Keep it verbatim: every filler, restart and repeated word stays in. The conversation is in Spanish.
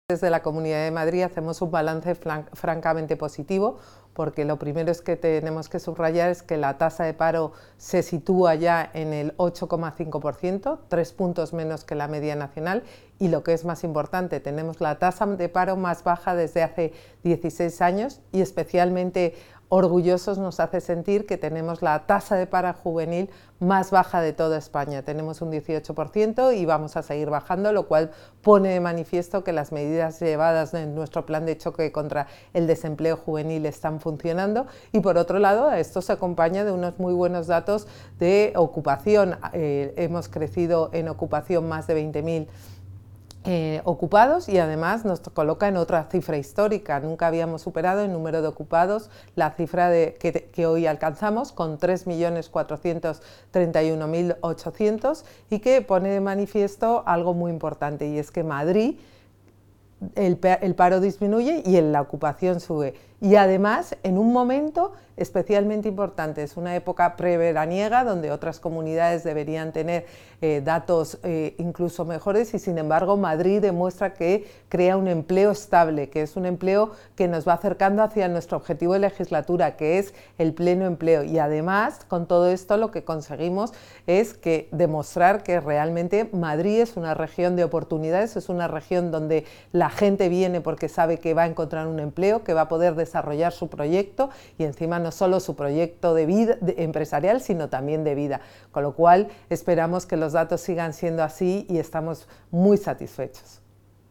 Desde la Comunidad de Madrid hacemos un balance francamente positivo, porque lo primero es que tenemos que subrayar es que la tasa de paro se sitúa ya en el ocho coma cinco por ciento, tres puntos menos que la media nacional, y lo que es más importante, tenemos la tasa de paro más baja desde hace dieciséis años, y especialmente orgullosos nos hace sentir que tenemos la tasa de paro juvenil más baja de toda España. Tenemos un dieciocho por ciento y vamos a seguir bajando, lo cual pone de manifiesto que las medidas llevadas en nuestro plan de choque contra el desempleo juvenil están funcionando. Y por otro lado, esto se acompaña de unos muy buenos datos de ocupación. Eh, hemos crecido en ocupación más de veinte mil Eh, ocupados, y además nos coloca en otra cifra histórica. Nunca habíamos superado el número de ocupados, la cifra de, que, que hoy alcanzamos, con tres millones cuatrocientos treinta y uno mil ochocientos, y que pone de manifiesto algo muy importante, y es que Madrid el, el paro disminuye y la ocupación sube. Y además en un momento especialmente importante, es una época preveraniega donde otras comunidades deberían tener eh, datos eh, incluso mejores, y sin embargo Madrid demuestra que crea un empleo estable, que es un empleo que nos va acercando hacia nuestro objetivo de legislatura, que es el pleno empleo. Y además con todo esto lo que conseguimos es que demostrar que realmente Madrid es una región de oportunidades, es una región donde la gente viene porque sabe que va a encontrar un empleo, que va a poder desarrollar su proyecto, y encima no solo su proyecto de vida de, empresarial, sino también de vida, con lo cual esperamos que los datos sigan siendo así y estamos muy satisfechos.